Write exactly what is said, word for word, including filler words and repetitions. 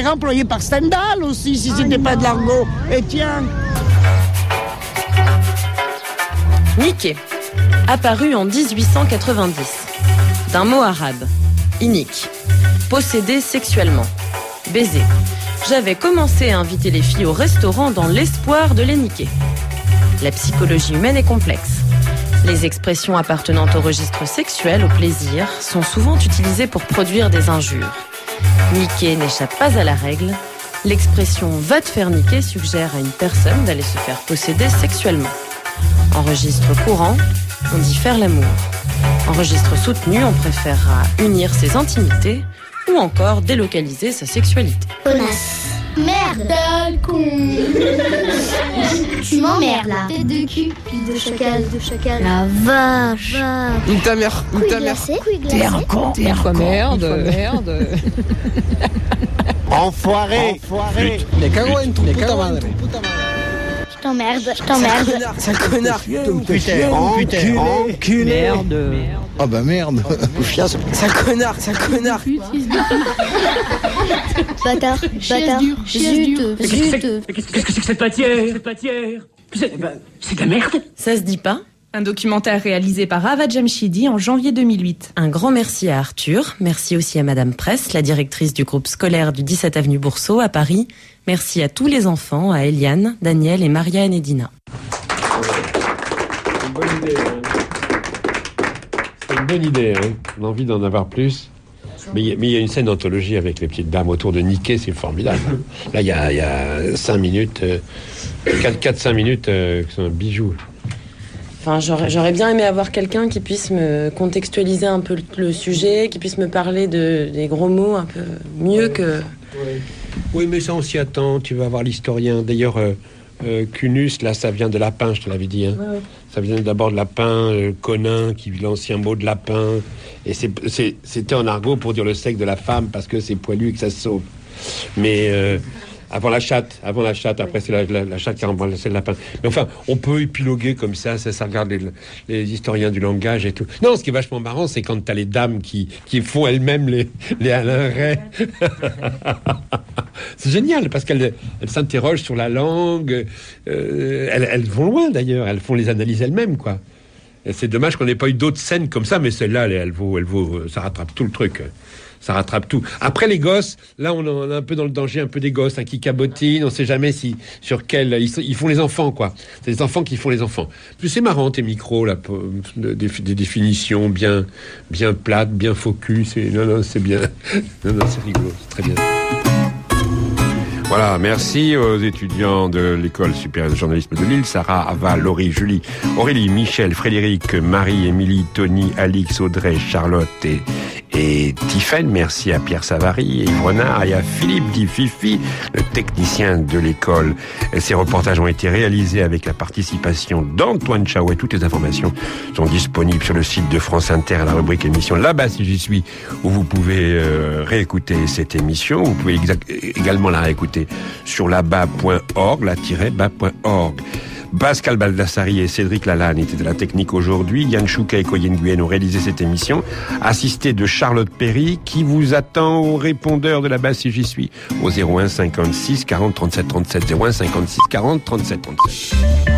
employé par Stendhal aussi, si c'était pas de l'argot. Et tiens. Niquer, apparu en dix-huit cent quatre-vingt-dix. D'un mot arabe, inik, posséder sexuellement, baiser. J'avais commencé à inviter les filles au restaurant dans l'espoir de les niquer. La psychologie humaine est complexe. Les expressions appartenant au registre sexuel, au plaisir, sont souvent utilisées pour produire des injures. Niquer n'échappe pas à la règle. L'expression « va te faire niquer » suggère à une personne d'aller se faire posséder sexuellement. En registre courant, on dit faire l'amour. En registre soutenu, on préférera unir ses intimités ou encore délocaliser sa sexualité. Connasse. Merde, con. Tu m'emmerdes là. Tête de cul, fille de chacal, de chacal. La vache. Une ta mère, une ta mère. T'es un con, t'es un con. Merde, merde. Enfoiré, enfoiré. Les cagouines, tu putain madre. Je t'emmerde, je t'emmerde. C'est un connard. Putain, enculé, enculé. Merde. Oh bah merde. C'est un connard, c'est un connard. Bâtard, bâtard, zut, zut. Qu'est-ce que c'est que cette matière Cette matière C'est c'est de la merde. Ça se dit pas ? Un documentaire réalisé par Ava Jamshidi en janvier deux mille huit. Un grand merci à Arthur, merci aussi à Madame Press, la directrice du groupe scolaire du dix-sept avenue Boursault à Paris. Merci à tous les enfants, à Eliane, Daniel et Maria et Nedina. C'est une bonne idée. Hein. C'est une bonne idée, hein. On a envie d'en avoir plus. Mais il y, y a une scène d'anthologie avec les petites dames autour de Niquer, c'est formidable. Là, il y a, y a cinq minutes, euh, quatre cinq minutes, euh, c'est un bijou. Enfin, j'aurais, j'aurais bien aimé avoir quelqu'un qui puisse me contextualiser un peu le, le sujet, qui puisse me parler de, des gros mots un peu mieux que... Oui, oui, mais ça, on s'y attend. Tu vas voir l'historien. D'ailleurs, euh, euh, Cunus, là, ça vient de lapin, je te l'avais dit. Hein. Ouais, ouais. Ça vient d'abord de lapin, euh, conin, qui l'ancien mot de lapin. Et c'est, c'est, c'était en argot pour dire le sexe de la femme, parce que c'est poilu et que ça se sauve. Mais... Euh, Avant la chatte, avant la chatte, après c'est la, la, la chatte qui a remplacé le lapin. Mais enfin, on peut épiloguer comme ça, ça, ça regarde les, les historiens du langage et tout. Non, ce qui est vachement marrant, c'est quand t'as les dames qui, qui font elles-mêmes les, les Alain Ray. C'est génial, parce qu'elles elles s'interrogent sur la langue. Euh, elles, elles vont loin, d'ailleurs. Elles font les analyses elles-mêmes, quoi. Et c'est dommage qu'on n'ait pas eu d'autres scènes comme ça, mais celle-là, elle, elle vaut, elle vaut, ça rattrape tout le truc. Ça rattrape tout. Après les gosses, là on est un peu dans le danger, un peu des gosses hein, qui cabotinent, on sait jamais si sur quel ils, ils font les enfants quoi. C'est les enfants qui font les enfants. Puis c'est marrant tes micros là, des, des définitions bien bien plates, bien focus. Et non non c'est bien, non non c'est rigolo, c'est très bien. Voilà, merci aux étudiants de l'École supérieure de journalisme de Lille, Sarah, Ava, Laurie, Julie, Aurélie, Michel, Frédéric, Marie, Émilie, Tony, Alix, Audrey, Charlotte et, et Tiffaine. Merci à Pierre Savary et Yves Renard et à Philippe Di Fifi, le technicien de l'école. Et ces reportages ont été réalisés avec la participation d'Antoine Chao et toutes les informations sont disponibles sur le site de France Inter à la rubrique émission Là-bas si j'y suis, où vous pouvez euh, réécouter cette émission. Vous pouvez exact- également la réécouter sur là-bas point org, la-bas point org. Pascal Baldassari et Cédric Lalanne étaient de la technique aujourd'hui. Yann Chouka et Coyen Nguyen ont réalisé cette émission, assisté de Charlotte Perry, qui vous attend au répondeur de là-bas si j'y suis, au zéro un cinquante-six quarante trente-sept trente-sept, zéro un cinquante-six quarante trente-sept trente-sept.